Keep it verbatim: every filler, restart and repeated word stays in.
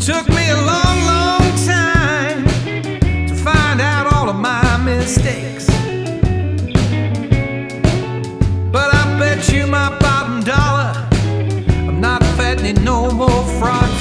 Took me a long, long time to find out all of my mistakes. But I bet you my bottom dollar I'm not fattening no more frogs.